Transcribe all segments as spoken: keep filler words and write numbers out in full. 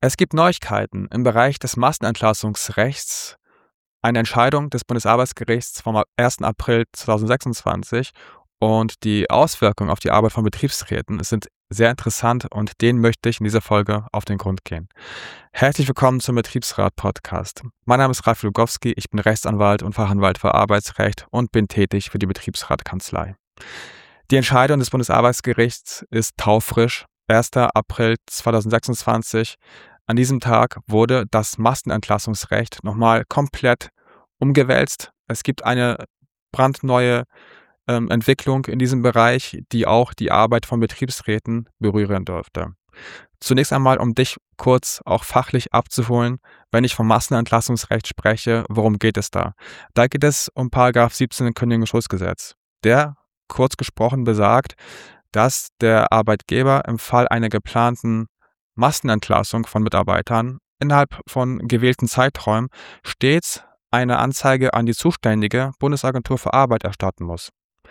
Es gibt Neuigkeiten im Bereich des Massenentlassungsrechts. Eine Entscheidung des Bundesarbeitsgerichts vom ersten April zweitausendsechsundzwanzig und die Auswirkungen auf die Arbeit von Betriebsräten sind sehr interessant und denen möchte ich in dieser Folge auf den Grund gehen. Herzlich willkommen zum Betriebsrat-Podcast. Mein Name ist Ralf Lugowski, ich bin Rechtsanwalt und Fachanwalt für Arbeitsrecht und bin tätig für die Betriebsratkanzlei. Die Entscheidung des Bundesarbeitsgerichts ist taufrisch. erster April zweitausendsechsundzwanzig. An diesem Tag wurde das Massenentlassungsrecht nochmal komplett umgewälzt. Es gibt eine brandneue ähm, Entwicklung in diesem Bereich, die auch die Arbeit von Betriebsräten berühren dürfte. Zunächst einmal, um dich kurz auch fachlich abzuholen, wenn ich vom Massenentlassungsrecht spreche, worum geht es da? Da geht es um Paragraph siebzehn im Kündigungsschutzgesetz. Der, kurz gesprochen, besagt, dass der Arbeitgeber im Fall einer geplanten Massenentlassung von Mitarbeitern innerhalb von gewählten Zeiträumen stets eine Anzeige an die zuständige Bundesagentur für Arbeit erstatten muss.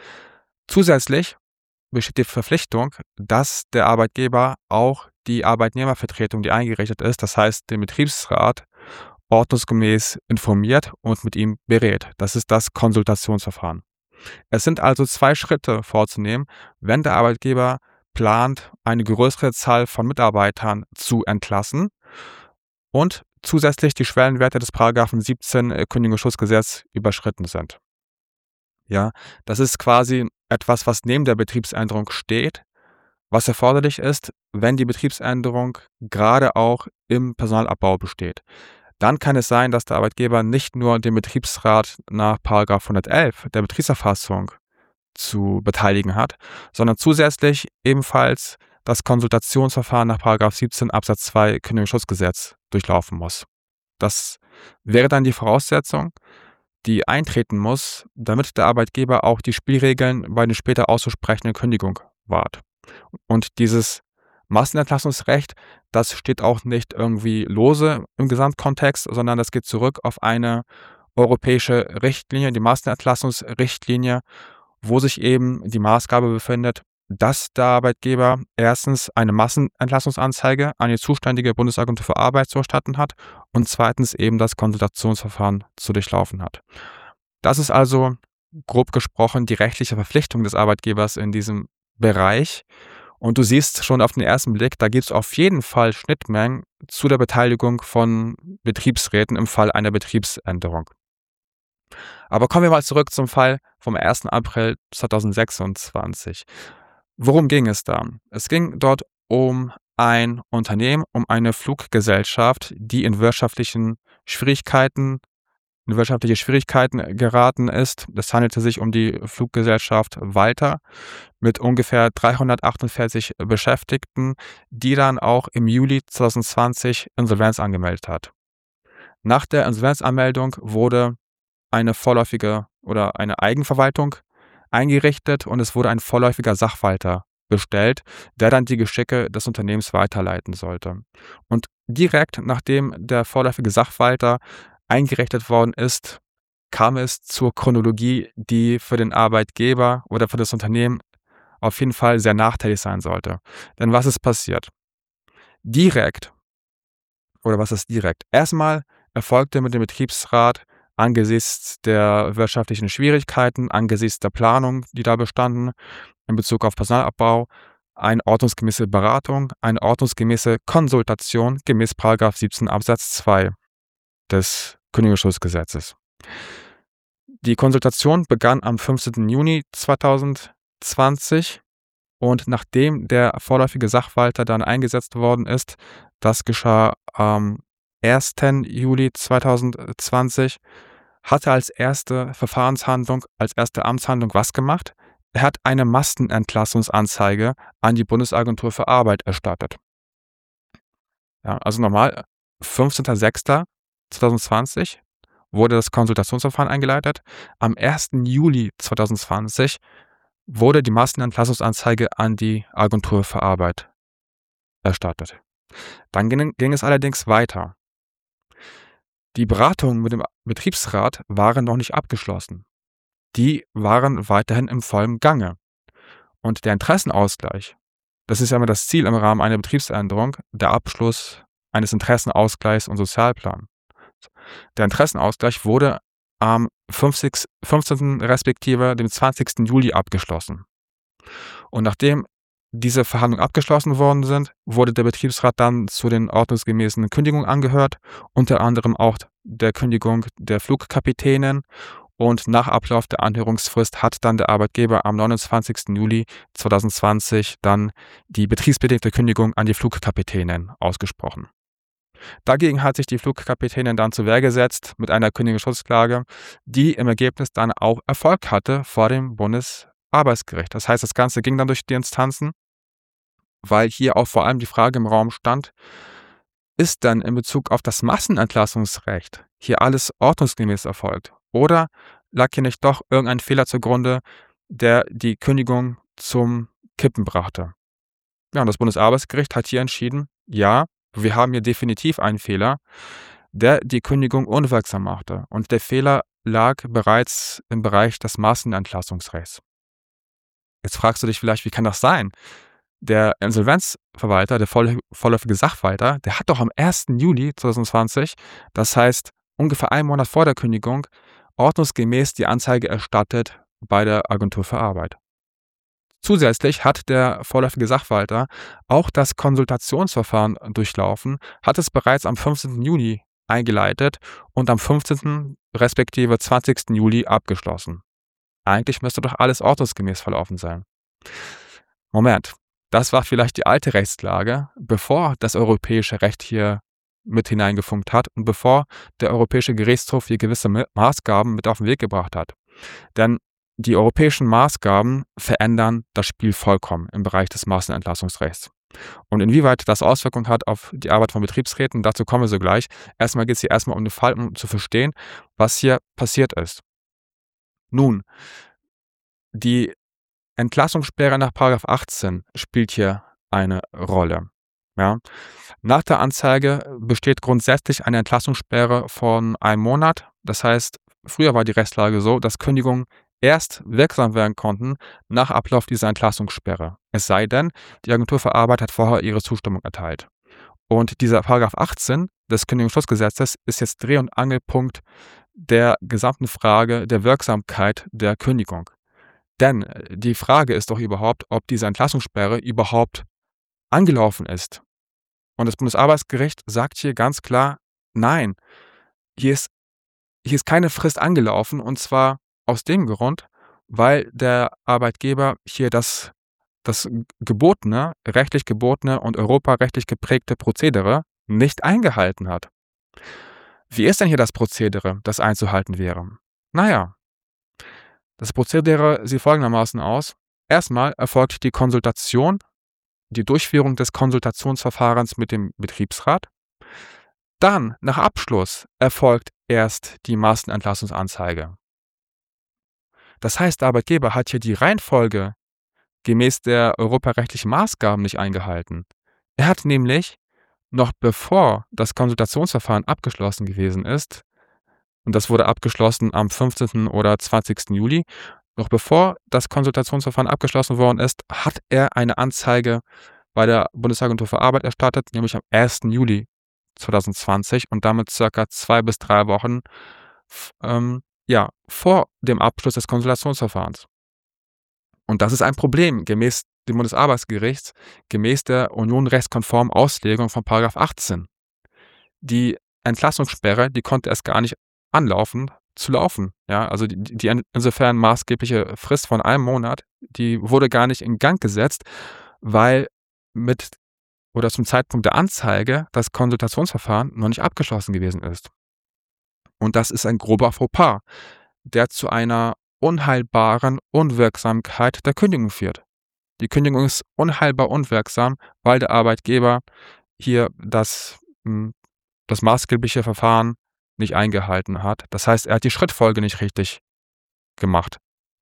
Zusätzlich besteht die Verpflichtung, dass der Arbeitgeber auch die Arbeitnehmervertretung, die eingerichtet ist, das heißt den Betriebsrat, ordnungsgemäß informiert und mit ihm berät. Das ist das Konsultationsverfahren. Es sind also zwei Schritte vorzunehmen, wenn der Arbeitgeber plant, eine größere Zahl von Mitarbeitern zu entlassen und zusätzlich die Schwellenwerte des Paragraphen siebzehn Kündigungsschutzgesetz überschritten sind. Ja, das ist quasi etwas, was neben der Betriebsänderung steht, was erforderlich ist, wenn die Betriebsänderung gerade auch im Personalabbau besteht. Dann kann es sein, dass der Arbeitgeber nicht nur den Betriebsrat nach Paragraph hundertelf der Betriebsverfassung zu beteiligen hat, sondern zusätzlich ebenfalls das Konsultationsverfahren nach Paragraph siebzehn Absatz zwei Kündigungsschutzgesetz durchlaufen muss. Das wäre dann die Voraussetzung, die eintreten muss, damit der Arbeitgeber auch die Spielregeln bei der später auszusprechenden Kündigung wahrt. Und dieses Massenentlassungsrecht, das steht auch nicht irgendwie lose im Gesamtkontext, sondern das geht zurück auf eine europäische Richtlinie, die Massenentlassungsrichtlinie, wo sich eben die Maßgabe befindet, dass der Arbeitgeber erstens eine Massenentlassungsanzeige an die zuständige Bundesagentur für Arbeit zu erstatten hat und zweitens eben das Konsultationsverfahren zu durchlaufen hat. Das ist also grob gesprochen die rechtliche Verpflichtung des Arbeitgebers in diesem Bereich. Und du siehst schon auf den ersten Blick, da gibt es auf jeden Fall Schnittmengen zu der Beteiligung von Betriebsräten im Fall einer Betriebsänderung. Aber kommen wir mal zurück zum Fall vom ersten April zweitausendsechsundzwanzig. Worum ging es da? Es ging dort um ein Unternehmen, um eine Fluggesellschaft, die in wirtschaftlichen Schwierigkeiten, in wirtschaftliche Schwierigkeiten geraten ist. Es handelte sich um die Fluggesellschaft Walter mit ungefähr dreihundertachtundvierzig Beschäftigten, die dann auch im Juli zweitausendzwanzig Insolvenz angemeldet hat. Nach der Insolvenzanmeldung wurde eine vorläufige oder eine Eigenverwaltung eingerichtet und es wurde ein vorläufiger Sachwalter bestellt, der dann die Geschicke des Unternehmens weiterleiten sollte. Und direkt nachdem der vorläufige Sachwalter eingerichtet worden ist, kam es zur Chronologie, die für den Arbeitgeber oder für das Unternehmen auf jeden Fall sehr nachteilig sein sollte. Denn was ist passiert? Direkt, oder was ist direkt? Erstmal erfolgte mit dem Betriebsrat angesichts der wirtschaftlichen Schwierigkeiten, angesichts der Planung, die da bestanden, in Bezug auf Personalabbau, eine ordnungsgemäße Beratung, eine ordnungsgemäße Konsultation gemäß Paragraph siebzehn Absatz zwei des Kündigungsschutzgesetzes. Die Konsultation begann am fünfzehnten Juni zweitausendzwanzig und nachdem der vorläufige Sachwalter dann eingesetzt worden ist, das geschah am ersten Juli zweitausendzwanzig, hat er als erste Verfahrenshandlung, als erste Amtshandlung was gemacht? Er hat eine Massenentlassungsanzeige an die Bundesagentur für Arbeit erstattet. Ja, also normal, fünfzehnten sechsten zweitausendzwanzig wurde das Konsultationsverfahren eingeleitet. Am ersten Juli zweitausendzwanzig wurde die Massenentlassungsanzeige an die Agentur für Arbeit erstattet. Dann ging, ging es allerdings weiter. Die Beratungen mit dem Betriebsrat waren noch nicht abgeschlossen. Die waren weiterhin im vollen Gange. Und der Interessenausgleich, das ist ja immer das Ziel im Rahmen einer Betriebsänderung, der Abschluss eines Interessenausgleichs und Sozialplan. Der Interessenausgleich wurde am fünfzehnten respektive dem zwanzigsten Juli abgeschlossen. Und nachdem diese Verhandlungen abgeschlossen worden sind, wurde der Betriebsrat dann zu den ordnungsgemäßen Kündigungen angehört, unter anderem auch der Kündigung der Flugkapitänin. Und nach Ablauf der Anhörungsfrist hat dann der Arbeitgeber am neunundzwanzigsten Juli zweitausendzwanzig dann die betriebsbedingte Kündigung an die Flugkapitänin ausgesprochen. Dagegen hat sich die Flugkapitänin dann zur Wehr gesetzt mit einer Kündigungsschutzklage, die im Ergebnis dann auch Erfolg hatte vor dem Bundesarbeitsgericht. Das heißt, das Ganze ging dann durch die Instanzen, weil hier auch vor allem die Frage im Raum stand, ist dann in Bezug auf das Massenentlassungsrecht hier alles ordnungsgemäß erfolgt? Oder lag hier nicht doch irgendein Fehler zugrunde, der die Kündigung zum Kippen brachte? Ja, und das Bundesarbeitsgericht hat hier entschieden, ja, wir haben hier definitiv einen Fehler, der die Kündigung unwirksam machte. Und der Fehler lag bereits im Bereich des Massenentlassungsrechts. Jetzt fragst du dich vielleicht, wie kann das sein? Der Insolvenzverwalter, der vorläufige Sachwalter, der hat doch am ersten Juli zweitausendzwanzig, das heißt ungefähr einen Monat vor der Kündigung, ordnungsgemäß die Anzeige erstattet bei der Agentur für Arbeit. Zusätzlich hat der vorläufige Sachwalter auch das Konsultationsverfahren durchlaufen, hat es bereits am fünfzehnten Juli eingeleitet und am fünfzehnten respektive zwanzigsten Juli abgeschlossen. Eigentlich müsste doch alles ordnungsgemäß verlaufen sein. Moment, das war vielleicht die alte Rechtslage, bevor das europäische Recht hier mit hineingefunkt hat und bevor der Europäische Gerichtshof hier gewisse Maßgaben mit auf den Weg gebracht hat. Denn die europäischen Maßgaben verändern das Spiel vollkommen im Bereich des Massenentlassungsrechts. Und inwieweit das Auswirkungen hat auf die Arbeit von Betriebsräten, dazu kommen wir so gleich. Erstmal geht es hier erstmal um den Fall, um zu verstehen, was hier passiert ist. Nun, die Entlassungssperre nach Paragraph achtzehn spielt hier eine Rolle. Ja. Nach der Anzeige besteht grundsätzlich eine Entlassungssperre von einem Monat. Das heißt, früher war die Rechtslage so, dass Kündigungen erst wirksam werden konnten nach Ablauf dieser Entlassungssperre. Es sei denn, die Agentur für Arbeit hat vorher ihre Zustimmung erteilt. Und dieser Paragraph achtzehn des Kündigungsschutzgesetzes ist jetzt Dreh- und Angelpunkt der gesamten Frage der Wirksamkeit der Kündigung. Denn die Frage ist doch überhaupt, ob diese Entlassungssperre überhaupt angelaufen ist. Und das Bundesarbeitsgericht sagt hier ganz klar, nein, hier ist, hier ist keine Frist angelaufen, und zwar aus dem Grund, weil der Arbeitgeber hier das, das gebotene, rechtlich gebotene und europarechtlich geprägte Prozedere nicht eingehalten hat. Wie ist denn hier das Prozedere, das einzuhalten wäre? Naja, das Prozedere sieht folgendermaßen aus. Erstmal erfolgt die Konsultation, die Durchführung des Konsultationsverfahrens mit dem Betriebsrat. Dann, nach Abschluss, erfolgt erst die Massenentlassungsanzeige. Das heißt, der Arbeitgeber hat hier die Reihenfolge gemäß der europarechtlichen Maßgaben nicht eingehalten. Er hat nämlich, noch bevor das Konsultationsverfahren abgeschlossen gewesen ist, und das wurde abgeschlossen am fünfzehnten oder zwanzigsten Juli, noch bevor das Konsultationsverfahren abgeschlossen worden ist, hat er eine Anzeige bei der Bundesagentur für Arbeit erstattet, nämlich am ersten Juli zweitausendzwanzig und damit circa zwei bis drei Wochen ähm, ja, vor dem Abschluss des Konsultationsverfahrens. Und das ist ein Problem gemäß dem Bundesarbeitsgericht, gemäß der unionrechtskonformen Auslegung von Paragraph achtzehn. Die Entlassungssperre, die konnte erst gar nicht anlaufen, zu laufen. Ja, also die, die insofern maßgebliche Frist von einem Monat, die wurde gar nicht in Gang gesetzt, weil mit oder zum Zeitpunkt der Anzeige das Konsultationsverfahren noch nicht abgeschlossen gewesen ist. Und das ist ein grober Fauxpas, der zu einer unheilbaren Unwirksamkeit der Kündigung führt. Die Kündigung ist unheilbar unwirksam, weil der Arbeitgeber hier das, das maßgebliche Verfahren nicht eingehalten hat. Das heißt, er hat die Schrittfolge nicht richtig gemacht.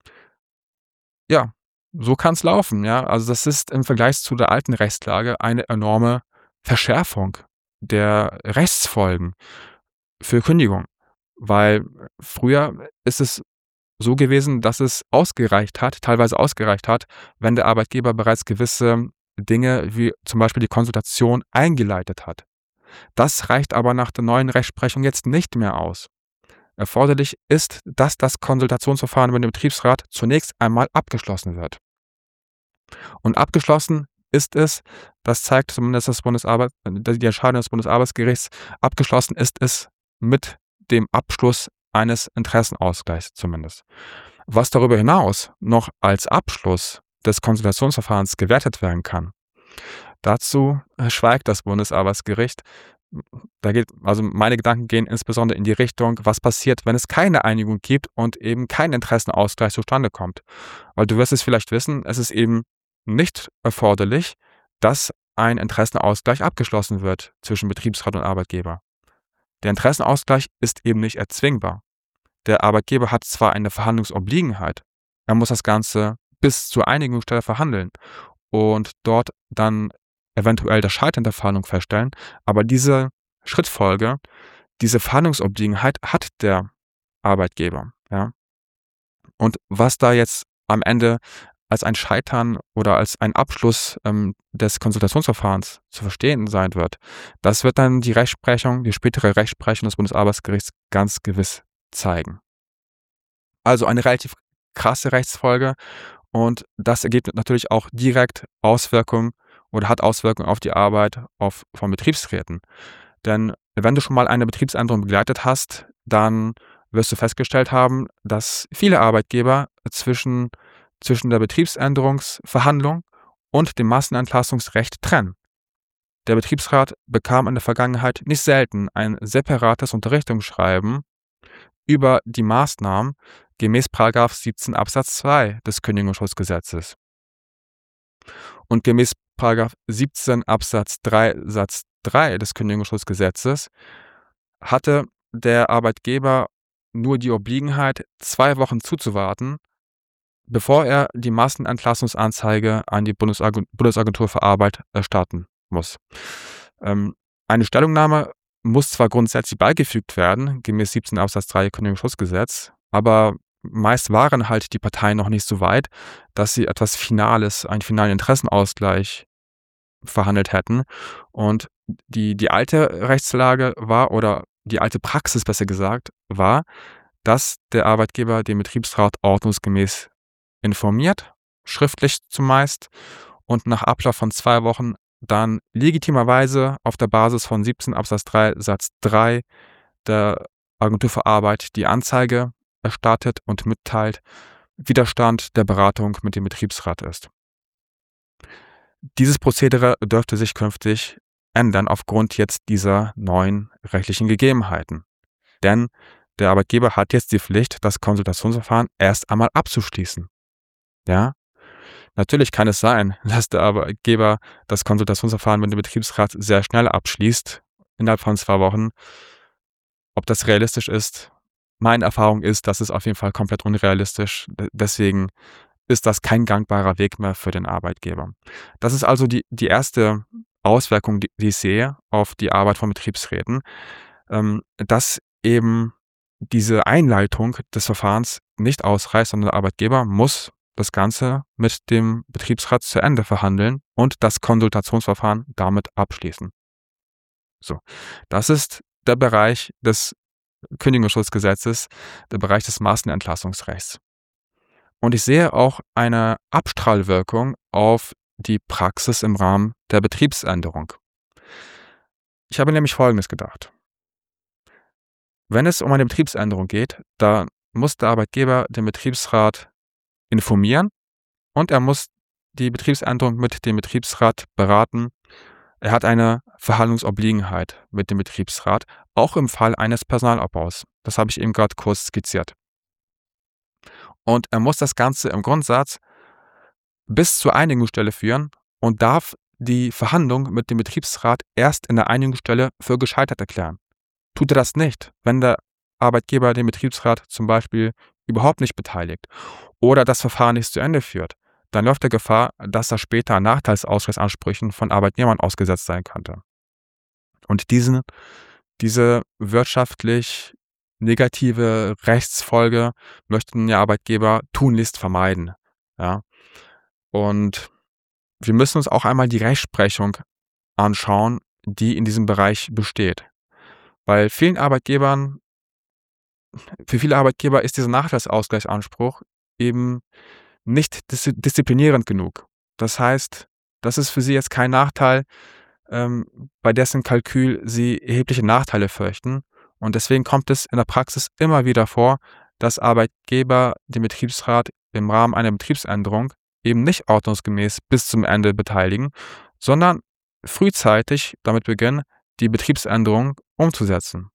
Ja, so kann es laufen. Ja? Also das ist im Vergleich zu der alten Rechtslage eine enorme Verschärfung der Rechtsfolgen für Kündigung. Weil früher ist es so gewesen, dass es ausgereicht hat, teilweise ausgereicht hat, wenn der Arbeitgeber bereits gewisse Dinge wie zum Beispiel die Konsultation eingeleitet hat. Das reicht aber nach der neuen Rechtsprechung jetzt nicht mehr aus. Erforderlich ist, dass das Konsultationsverfahren mit dem Betriebsrat zunächst einmal abgeschlossen wird. Und abgeschlossen ist es, das zeigt zumindest das Bundesarbeit die Entscheidung des Bundesarbeitsgerichts, abgeschlossen ist es mit dem Abschluss eines Interessenausgleichs zumindest. Was darüber hinaus noch als Abschluss des Konsultationsverfahrens gewertet werden kann, dazu schweigt das Bundesarbeitsgericht. Da geht, also meine Gedanken gehen insbesondere in die Richtung, was passiert, wenn es keine Einigung gibt und eben kein Interessenausgleich zustande kommt. Weil du wirst es vielleicht wissen, es ist eben nicht erforderlich, dass ein Interessenausgleich abgeschlossen wird zwischen Betriebsrat und Arbeitgeber. Der Interessenausgleich ist eben nicht erzwingbar. Der Arbeitgeber hat zwar eine Verhandlungsobliegenheit, er muss das Ganze bis zur Einigungsstelle verhandeln und dort dann eventuell das Scheitern der Verhandlung feststellen, aber diese Schrittfolge, diese Verhandlungsobliegenheit hat der Arbeitgeber. Ja? Und was da jetzt am Ende als ein Scheitern oder als ein Abschluss ähm, des Konsultationsverfahrens zu verstehen sein wird, das wird dann die Rechtsprechung, die spätere Rechtsprechung des Bundesarbeitsgerichts ganz gewiss zeigen. Also eine relativ krasse Rechtsfolge und das ergibt natürlich auch direkt Auswirkungen oder hat Auswirkungen auf die Arbeit auf, von Betriebsräten. Denn wenn du schon mal eine Betriebsänderung begleitet hast, dann wirst du festgestellt haben, dass viele Arbeitgeber zwischen, zwischen der Betriebsänderungsverhandlung und dem Massenentlastungsrecht trennen. Der Betriebsrat bekam in der Vergangenheit nicht selten ein separates Unterrichtungsschreiben über die Maßnahmen gemäß Paragraph siebzehn Absatz zwei des Kündigungsschutzgesetzes. Und gemäß Paragraph siebzehn Absatz drei Satz drei des Kündigungsschutzgesetzes hatte der Arbeitgeber nur die Obliegenheit, zwei Wochen zuzuwarten, bevor er die Massenentlastungsanzeige an die Bundesagen- Bundesagentur für Arbeit erstatten muss. Ähm, eine Stellungnahme muss zwar grundsätzlich beigefügt werden, gemäß siebzehn Absatz drei Kündigungsschutzgesetz, aber meist waren halt die Parteien noch nicht so weit, dass sie etwas Finales, einen finalen Interessenausgleich verhandelt hätten. Und die, die alte Rechtslage war, oder die alte Praxis besser gesagt, war, dass der Arbeitgeber den Betriebsrat ordnungsgemäß informiert, schriftlich zumeist, und nach Ablauf von zwei Wochen dann legitimerweise auf der Basis von siebzehn Absatz drei Satz drei der Agentur für Arbeit die Anzeige erstattet und mitteilt, wie der Stand der Beratung mit dem Betriebsrat ist. Dieses Prozedere dürfte sich künftig ändern aufgrund jetzt dieser neuen rechtlichen Gegebenheiten. Denn der Arbeitgeber hat jetzt die Pflicht, das Konsultationsverfahren erst einmal abzuschließen. Ja? Natürlich kann es sein, dass der Arbeitgeber das Konsultationsverfahren mit dem Betriebsrat sehr schnell abschließt, innerhalb von zwei Wochen. Ob das realistisch ist, meine Erfahrung ist, dass es auf jeden Fall komplett unrealistisch. Deswegen ist das kein gangbarer Weg mehr für den Arbeitgeber. Das ist also die, die erste Auswirkung, die, die ich sehe auf die Arbeit von Betriebsräten, ähm, dass eben diese Einleitung des Verfahrens nicht ausreicht, sondern der Arbeitgeber muss das Ganze mit dem Betriebsrat zu Ende verhandeln und das Konsultationsverfahren damit abschließen. So, das ist der Bereich des Kündigungsschutzgesetzes, der Bereich des Massenentlastungsrechts. Und ich sehe auch eine Abstrahlwirkung auf die Praxis im Rahmen der Betriebsänderung. Ich habe nämlich Folgendes gedacht. Wenn es um eine Betriebsänderung geht, da muss der Arbeitgeber den Betriebsrat informieren und er muss die Betriebsänderung mit dem Betriebsrat beraten. Er hat eine Verhandlungsobliegenheit mit dem Betriebsrat, auch im Fall eines Personalabbaus. Das habe ich eben gerade kurz skizziert. Und er muss das Ganze im Grundsatz bis zur Einigungsstelle führen und darf die Verhandlung mit dem Betriebsrat erst in der Einigungsstelle für gescheitert erklären. Tut er das nicht, wenn der Arbeitgeber den Betriebsrat zum Beispiel überhaupt nicht beteiligt oder das Verfahren nicht zu Ende führt, dann läuft der Gefahr, dass er später an Nachteilsausgleichsansprüchen von Arbeitnehmern ausgesetzt sein könnte. Und diesen, diese wirtschaftlich negative Rechtsfolge möchten die Arbeitgeber tunlichst vermeiden. Ja? Und wir müssen uns auch einmal die Rechtsprechung anschauen, die in diesem Bereich besteht. Weil vielen Arbeitgebern für viele Arbeitgeber ist dieser Nachlassausgleichsanspruch eben nicht diszi disziplinierend genug. Das heißt, das ist für sie jetzt kein Nachteil, ähm, bei dessen Kalkül sie erhebliche Nachteile fürchten. Und deswegen kommt es in der Praxis immer wieder vor, dass Arbeitgeber den Betriebsrat im Rahmen einer Betriebsänderung eben nicht ordnungsgemäß bis zum Ende beteiligen, sondern frühzeitig damit beginnen, die Betriebsänderung umzusetzen.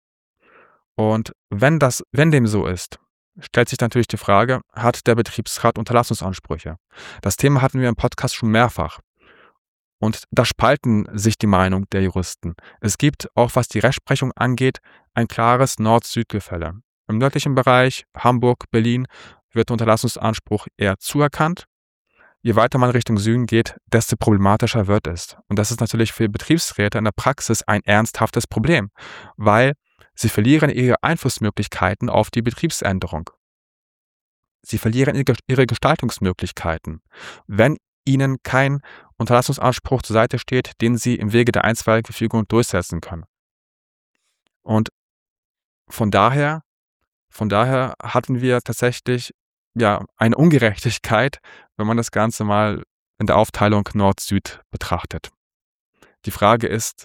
Und wenn das wenn dem so ist, stellt sich natürlich die Frage: Hat der Betriebsrat Unterlassungsansprüche? Das Thema hatten wir im Podcast schon mehrfach. Und da spalten sich die Meinungen der Juristen. Es gibt, auch was die Rechtsprechung angeht, ein klares Nord-Süd-Gefälle. Im nördlichen Bereich, Hamburg, Berlin, wird der Unterlassungsanspruch eher zuerkannt. Je weiter man Richtung Süden geht, desto problematischer wird es. Und das ist natürlich für Betriebsräte in der Praxis ein ernsthaftes Problem, weil sie verlieren ihre Einflussmöglichkeiten auf die Betriebsänderung. Sie verlieren ihre Gestaltungsmöglichkeiten, wenn ihnen kein Unterlassungsanspruch zur Seite steht, den sie im Wege der Einstweilverfügung durchsetzen können. Und von daher, von daher hatten wir tatsächlich ja eine Ungerechtigkeit, wenn man das Ganze mal in der Aufteilung Nord-Süd betrachtet. Die Frage ist: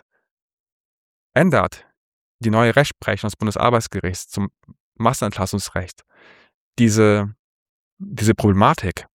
Ändert die neue Rechtsprechung des Bundesarbeitsgerichts zum Massenentlassungsrecht diese, diese Problematik?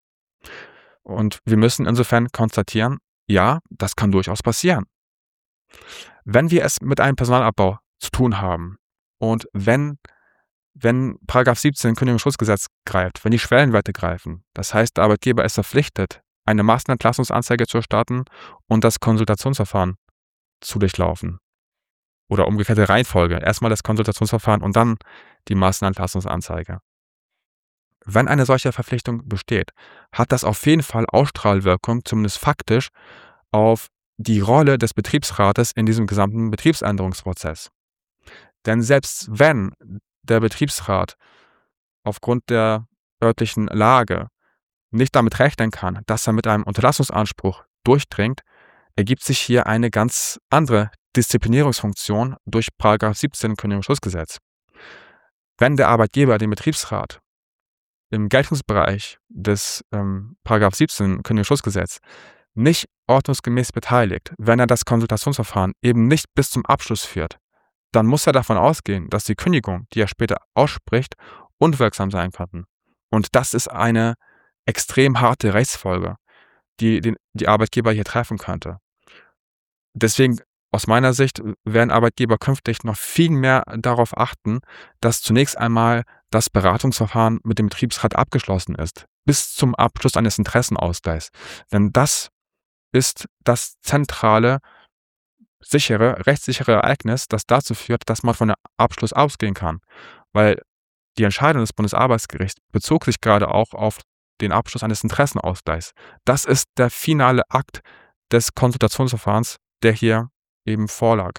Und wir müssen insofern konstatieren, ja, das kann durchaus passieren. Wenn wir es mit einem Personalabbau zu tun haben und wenn, wenn Paragraph siebzehn Kündigungsschutzgesetz greift, wenn die Schwellenwerte greifen, das heißt, der Arbeitgeber ist verpflichtet, eine Massenentlassungsanzeige zu starten und das Konsultationsverfahren zu durchlaufen. Oder umgekehrte Reihenfolge. Erstmal das Konsultationsverfahren und dann die Massenentlassungsanzeige. Wenn eine solche Verpflichtung besteht, hat das auf jeden Fall Ausstrahlwirkung, zumindest faktisch, auf die Rolle des Betriebsrates in diesem gesamten Betriebsänderungsprozess. Denn selbst wenn der Betriebsrat aufgrund der örtlichen Lage nicht damit rechnen kann, dass er mit einem Unterlassungsanspruch durchdringt, ergibt sich hier eine ganz andere Disziplinierungsfunktion durch Paragraph siebzehn Kündigungsschutzgesetz. Wenn der Arbeitgeber den Betriebsrat im Geltungsbereich des ähm, Paragraph siebzehn Kündigungsschutzgesetz nicht ordnungsgemäß beteiligt, wenn er das Konsultationsverfahren eben nicht bis zum Abschluss führt, dann muss er davon ausgehen, dass die Kündigung, die er später ausspricht, unwirksam sein kann. Und das ist eine extrem harte Rechtsfolge, die den, die Arbeitgeber hier treffen könnte. Deswegen aus meiner Sicht werden Arbeitgeber künftig noch viel mehr darauf achten, dass zunächst einmal das Beratungsverfahren mit dem Betriebsrat abgeschlossen ist, bis zum Abschluss eines Interessenausgleichs. Denn das ist das zentrale, sichere, rechtssichere Ereignis, das dazu führt, dass man von einem Abschluss ausgehen kann. Weil die Entscheidung des Bundesarbeitsgerichts bezog sich gerade auch auf den Abschluss eines Interessenausgleichs. Das ist der finale Akt des Konsultationsverfahrens, der hier eben vorlag.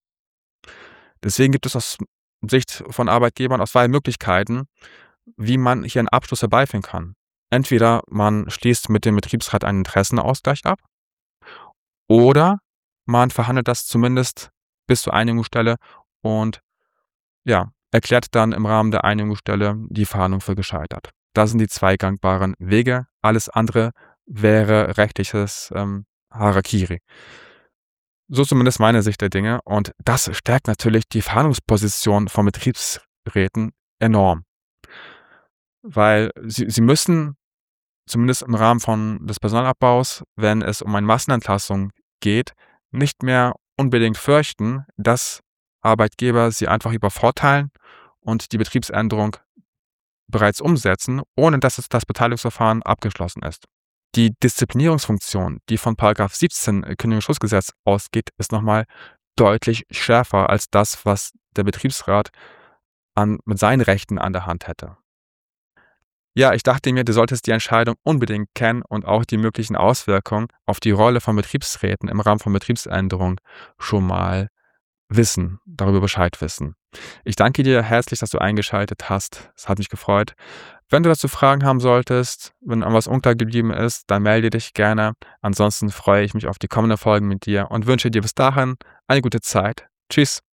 Deswegen gibt es aus Sicht von Arbeitgebern auch zwei Möglichkeiten, wie man hier einen Abschluss herbeiführen kann. Entweder man schließt mit dem Betriebsrat einen Interessenausgleich ab oder man verhandelt das zumindest bis zur Einigungsstelle und ja, erklärt dann im Rahmen der Einigungsstelle die Verhandlung für gescheitert. Das sind die zwei gangbaren Wege. Alles andere wäre rechtliches ähm, Harakiri. So zumindest meine Sicht der Dinge. Und das stärkt natürlich die Verhandlungsposition von Betriebsräten enorm. Weil sie, sie müssen, zumindest im Rahmen von des Personalabbaus, wenn es um eine Massenentlassung geht, nicht mehr unbedingt fürchten, dass Arbeitgeber sie einfach übervorteilen und die Betriebsänderung bereits umsetzen, ohne dass das Beteiligungsverfahren abgeschlossen ist. Die Disziplinierungsfunktion, die von Paragraph siebzehn Kündigungsschutzgesetz ausgeht, ist nochmal deutlich schärfer als das, was der Betriebsrat an, mit seinen Rechten an der Hand hätte. Ja, ich dachte mir, du solltest die Entscheidung unbedingt kennen und auch die möglichen Auswirkungen auf die Rolle von Betriebsräten im Rahmen von Betriebsänderung schon mal wissen, darüber Bescheid wissen. Ich danke dir herzlich, dass du eingeschaltet hast. Es hat mich gefreut. Wenn du dazu Fragen haben solltest, wenn irgendwas unklar geblieben ist, dann melde dich gerne. Ansonsten freue ich mich auf die kommenden Folgen mit dir und wünsche dir bis dahin eine gute Zeit. Tschüss.